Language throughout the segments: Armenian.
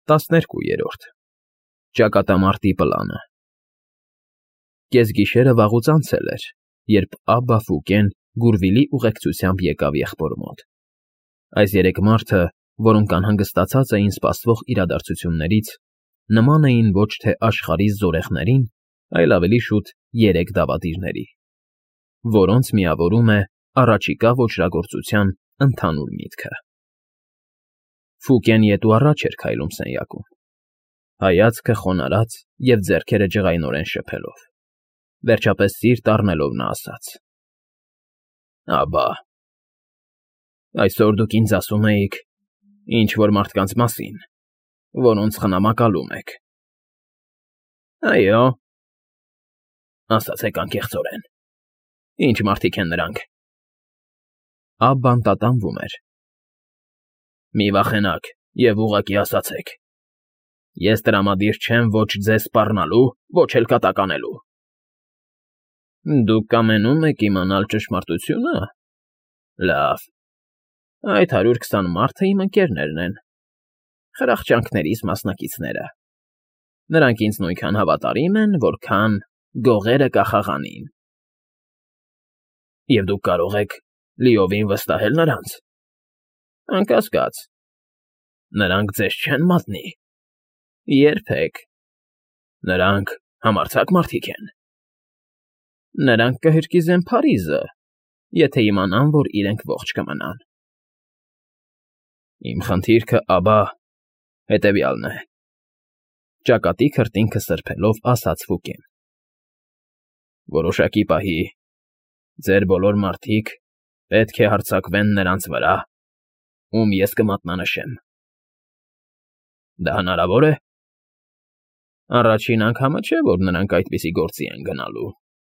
12. Ճակատամարտի պլանը։ Կեսգիշերը վաղուց անցել էր, երբ Աբբա Ֆուկեն Գուրվիլի ուղեկցությամբ եկավ եղբոր մոտ։ Այս երեք մարդը, որոնք անհանգստացած էին սպասվող իրադարձություններից, նման էին ոչ թե աշխարհի զորեղներին, այլ ավելի շուտ երեք դավադիրների, որոնց միավորում է առաջիկա ոճրագործության ընդհանուր միտքը։ Ֆուկեն ետ ու առաջ էր քայլում սենյակում, հայացքը խոնարհած և ձեռքերը ջղայնորեն շփելով։ Վերջապես սիրտ առնելով նա ասաց. Աբա, այսօր դուք ինձ ասում էիք ինչ-որ մարդկանց մասին, որոնց խնամակալում եք։ Այո, ասացեք անկեղծորեն, ինչ մարդիկ են նրանք։ Աբբան տատանվում էր։ Մի վախենաք և ուղղակի ասացեք. ես տրամադիր չեմ ոչ ձեզ սպառնալու, ոչ էլ կատականելու։ Դուք կամենում եք իմանալ ճշմարտությունը։ Լավ, այդ 120 մարդը իմ ընկերներն են, խրախճանքներիս մասնակիցները։ Նրանք ինձ նույնքան հավատարիմ են, որքան գողերը կախաղանին։ Եվ դուք կարող եք լիովին վստահել նրանց։ Անկասկած, նրանք ձեզ չեն մատնի։ Երբեք։ Նրանք համարձակ մարդիկ են։ Նրանք կհրկիզեն Փարիզը, եթե իմանան, որ իրենք ողջ կմնան։ Իմ խնդիրքը, աբա, հետևյալն է, ճակատի քրտինքը սրբելով ասաց Ֆուկեն։ Որոշակի պահի ձեր բոլոր մարդիկ պետք է հարձակվեն նրանց վրա, ում ես կմատնանշեմ։ Դա հնարավոր է։ Առաջին անգամը չէ, որ նրանք այդպիսի գործի են գնալու։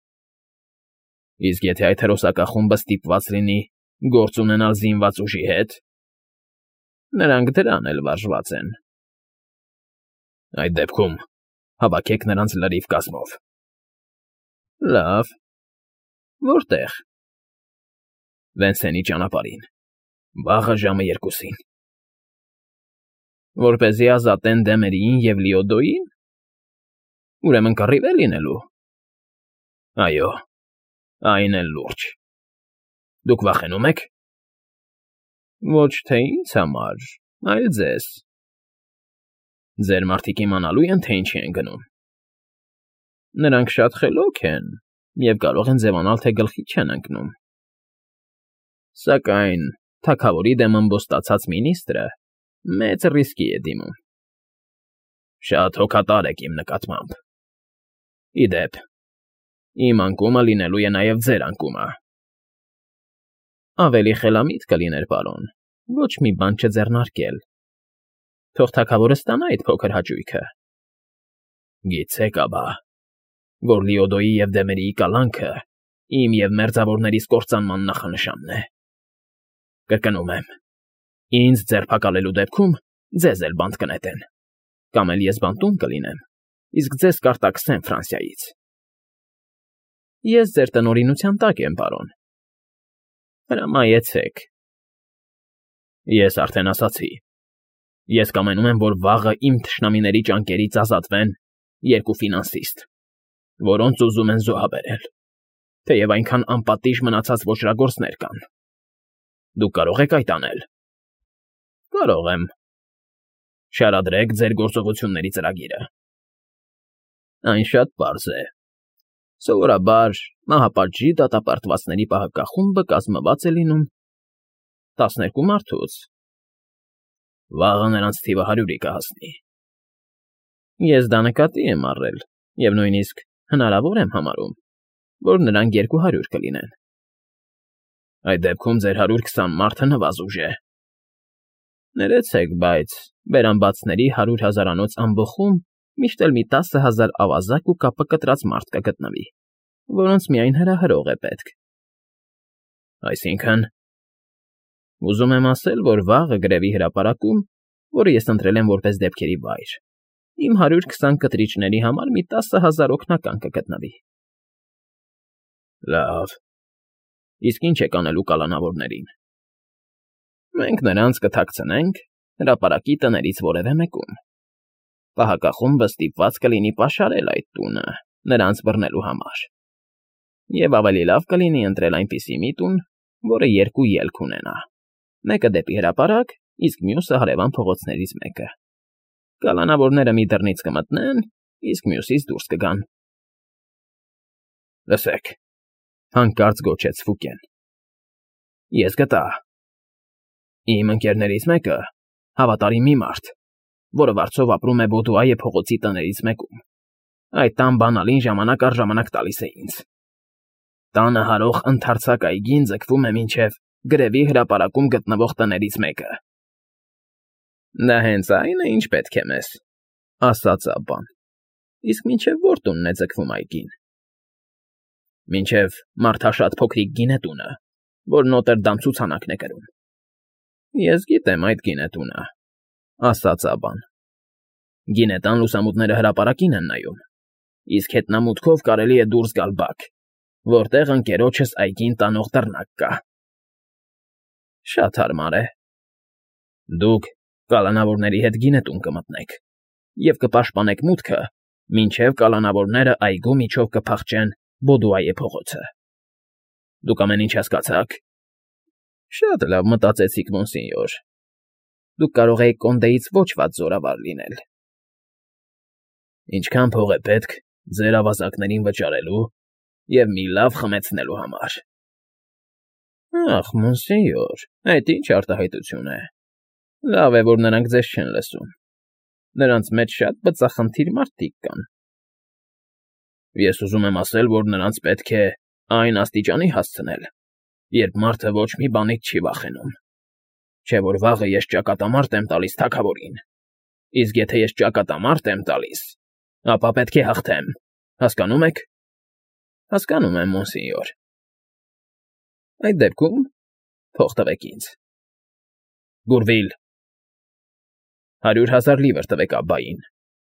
Իսկ եթե այդ հրոսակախումբը ստիպված լինի գործ ունենալ զինված ուժի հետ, նրանք դրան էլ վարժված են։ Այդ դեպքում հավաքեք նրանց լրիվ կազմով։ Լավ, որտեղ։ Վենսենի ճանապարհին, վաղը ժամը 2-ին։ Որպեսզի ազատեն Դեմերիին և Լիոդոյին։ Ուրեմն կռիվ է լինելու։ Այո, այն էլ լուրջ։ Դուք վախենում եք։ Ոչ թե ինձ համար, այլ ձեզ։ Ձեր մարդիկ իմանալու են, թե ինչի են գնում։ Նրանք շատ խելոք են և կարող են ձևանալ, թե գլխի չեն ընկնում։ Սակայն թագավորի դեմ ըմբոստացած մինիստրը մեծ ռիսկի է դիմում։ Շատ հոգատար եք իմ նկատմամբ։ Ի դեպ, իմ անկումը լինելու է նաև ձեր անկումը։ Ավելի խելամիտ կլիներ, պարոն, ոչ մի բան չձեռնարկել։ Թող թագավորը ստանա այդ փոքր հաճույքը։ Գիտեք, աբա, որ Լիոդոյի և Դեմերիի կալանքը իմ և մերձավորներիս կործանման նախանշանն է։ Կրկնում եմ, ինձ ձերբակալելու դեպքում ձեզ էլ բանտ կնետեն, կամ էլ ես բանտում կլինեմ, իսկ ձեզ կարտաքսեն Ֆրանսիայից։ Ես ձեր տնօրինության տակ եմ, պարոն։ Հրամայեցեք։ Ես արդեն ասացի։ Ես կամենում եմ, որ վաղը իմ թշնամիների ճանկերից ազատվեն երկու ֆինանսիստ, որոնց ուզում են զոհաբերել, թեև այնքան անպատիժ մնացած ոճրագործներ կան։ Դուք կարող եք այդ անել։ Կարող եմ։ Շարադրեք ձեր գործողությունների ծրագիրը։ Այն շատ պարզ է։ Սովորաբար մահապատժի դատապարտվածների պահակախումբը կազմված է լինում 12 մարդուց։ Վաղը նրանց թիվը 100-ի կհասնի։ Ես դա նկատի եմ առել և նույնիսկ հնարավոր եմ համարում, որ նրանք 200 կլինեն։ Այդ դեպքում ձեր 120 մարդը նվազուժ է։ Ներեցեք, բայց բերանբացների 100 հազարանոց ամբոխում միշտ էլ մի 10,000 ավազակ ու կապը կտրած մարդ կգտնվի, որոնց միայն հրահրող է պետք։ Այսինքն, ուզում եմ ասել, որ վաղը գրևի հրապարակում, որը ես ընտրել եմ որպես դեպքերի վայր, իմ 120 կտրիչների համար մի 10,000 օգնական կգտնվի։ Լավ, իսկ ինչ եք անելու կալանավորներին։ Մենք նրանց կթաքցնենք հրապարակի տներից որևէ մեկում, Պահակախումբը ստիպված կլինի պաշարել այդ տունը նրանց բռնելու համար։ Եվ ավելի լավ կլինի ընտրել այնպիսի մի տուն, որը երկու ելք ունենա. մեկը դեպի հրապարակ, իսկ մյուսը հարևան փողոցներից մեկը։ Կալանավորները մի դռնից կմտնեն, իսկ մյուսից դուրս կգան։ Լսեք, հանկարծ գոչեց Ֆուկեն։ Ես գտա։ Իմ ընկերներից մեկը հավատարիմ մի մարդ, որը վարձով ապրում է Բոդուայե փողոցի տներից մեկում։ Այդ տան բանալին ժամանակ առ ժամանակ տալիս է ինձ։ Տանը հարող ընդարձակ այգին ձգվում է մինչև գրևի հրապարակում գտնվող տներից մեկը։ Դա հենց այն է, ինչ պետք է մեզ, ասաց Աբբան։ Իսկ մինչև որ տունն է ձգվում այգին։ Մինչև մարդաշատ փոքրիկ գինետունը, որ Նոտրդամ ցուցանակն է կրում։ Ես գիտեմ այդ գինետունը, ասաց Աբբան։ Գինետան լուսամուտները հրապարակին են նայում, իսկ հետնամուտքով կարելի է դուրս գալ բակ, որտեղ ընկերոջս այգին տանող դռնակ կա։ Շատ հարմար է։ Դուք կալանավորների հետ գինետուն կմտնեք և կպաշտպանեք մուտքը, մինչև կալանավորները այգու միջով կփախչեն Բոդուայե փողոցը։ Դուք ամեն ինչ հասկացաք։ Շատ լավ մտածեցիք, մոնսենյոր։ Դուք կարող եք Կոնդեից ոչ վատ զորավար լինել։ Ինչքան փող է պետք ձեր ավազակներին վճարելու և մի լավ խմեցնելու համար։ Ախ, մոնսենյոր, այդ ինչ արտահայտություն է։ Լավ է, որ նրանք ձեզ չեն լսում։ Նրանց մեջ շատ բծախնդիր մարդիկ կան։ Ես ուզում եմ ասել, որ նրանց պետք է այն աստիճանի հասցնել, երբ մարդը ոչ մի բանից չի վախենում։ Չէ՞ որ վաղը ես ճակատամարտ եմ տալիս թագավորին։ Իսկ եթե ես ճակատամարտ եմ տալիս, ապա պետք է հաղթեմ։ Հասկանում եք։ Հասկանում եմ, մոնսենյոր։ Այդ դեպքում փող տվեք ինձ։ Գուրվիլ, 100,000 լիվր տվեք Աբբային։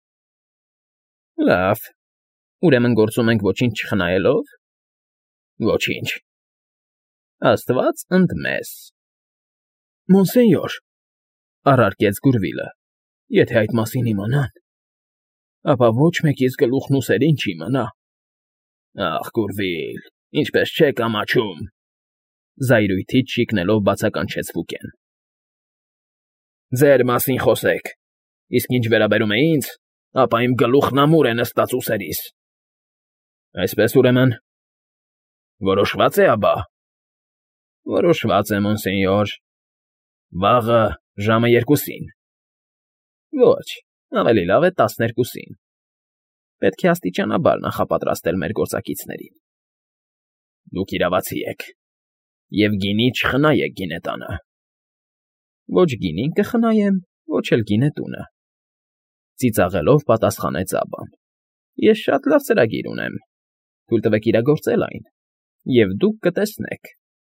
Լավ, ուրեմն գործում ենք ոչինչ չխնայելով։ Ոչինչ։ Աստված ընդմես։ Մոնսենյոր, առարկեց Գուրվիլը, եթե այդ մասին իմանան, ապա ոչ մեկից գլուխն ուսերին չի մնա։ Ախ, Գուրվիլ, ինչպես չեք ամաչում, զայրույթից շիկնելով բացականչեց Ֆուկեն։ Ձեր մասին խոսեք, իսկ ինչ վերաբերում է ինձ, ապա իմ գլուխն ամուր է նստած ուսերիս։ Այսպես ուրեմն, որոշված է աբա։ Որոշված է, մոնսենյոր։ Վաղը ժամը 2-ին։ Ոչ, ավելի լավ է 12-ին։ Պետք է աստիճանաբար նախապատրաստել մեր գործակիցներին։ Դուք իրավացի եք, և գինի չխնայեք գինետանը։ Ոչ գինին կխնայեմ, ոչ էլ գինետունը։ Ծիծաղելով պատասխանեց Աբբան։ Ես շատ լավ ծրագիր ունեմ։ Թույլ տվեք իրագործել այն, և դուք կտեսնեք։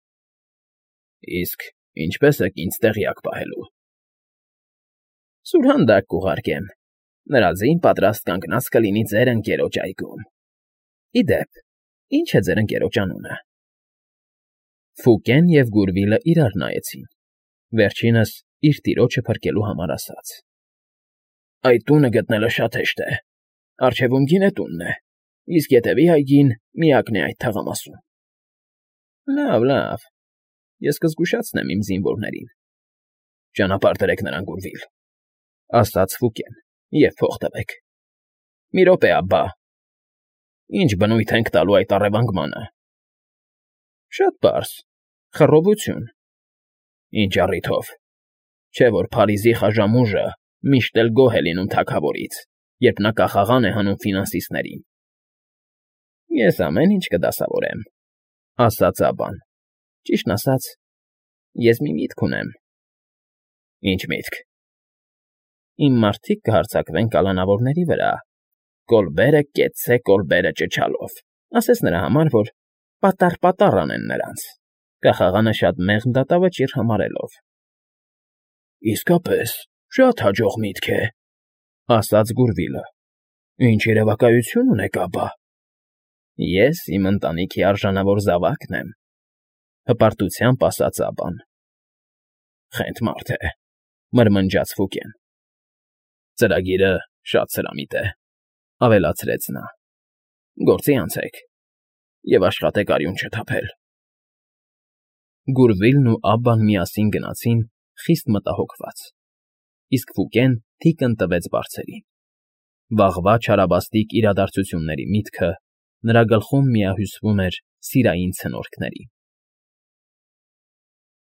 Իսկ ինչպես եք ինձ տեղյակ պահելու։ Սուրհանդակ կուղարկեմ։ Նրա ձին պատրաստ կանգնած կլինի ձեր ընկերոջ այգում։ Ի դեպ, ինչ է ձեր ընկերոջ անունը։ Ֆուկեն և Գուրվիլը իրար նայեցին։ Վերջինս իր տիրոջը փրկելու համար ասաց. Այդ տունը գտնելը շատ հեշտ է։ Առջևում գինետունն է, իսկ ետևի այգին միակն է այդ թաղամասում։ Լավ, լավ։ Ես կզգուշացնեմ իմ զինվորներին։ Ճանապարհ դրեք նրան, Գուրվիլ, ասաց Ֆուկեն, և փող տվեք։ Մի րոպե, աբա։ Ինչ բնույթ ենք տալու այդ առևանգմանը։ Շատ պարզ։ Խռովություն։ Ինչ առիթով։ Չէ՞ որ Փարիզի խաժամուժը միշտ էլ գոհ է լինում թագավորից, երբ նա կախաղան է հանում ֆինանսիստներին։ Ես ամեն ինչ կդասավորեմ, ասաց Աբբան։ Ճիշտն ասած, ես մի միտք ունեմ։ Ինչ միտք։ Իմ մարդիկ կհարձակվեն կալանավորների վրա, կոլբերը կեցցե կոլբերը ճչալով, ասես նրա համար, որ պատառ անեն նրանց, կախաղանը շատ մեղմ դատավճիռ համարելով։ Իսկապես, շատ հաջող միտք է, ասաց Գուրվիլը։ Ինչ երևակայություն ունեք, աբա։ Ես իմ ընտանիքի արժանավոր զավակն եմ, հպարտությամբ ասաց Աբբան։ Խենթ մարդ է, մրմնջաց Ֆուկեն։ Ծրագիրը Շատ սրամիտ է, ավելացրեց նա։ Գործի անցեք և աշխատեք արյուն չթափել։ Գուրվիլն ու Աբբան միասին գնացին, խիստ մտահոգված, իսկ Ֆուկեն թիկն տվեց բարձրին։ Վաղվա չարաբաստիկ իրադարձությունների միտքը նրա գլխում միահյուսվում էր սիրային ցնորքներին։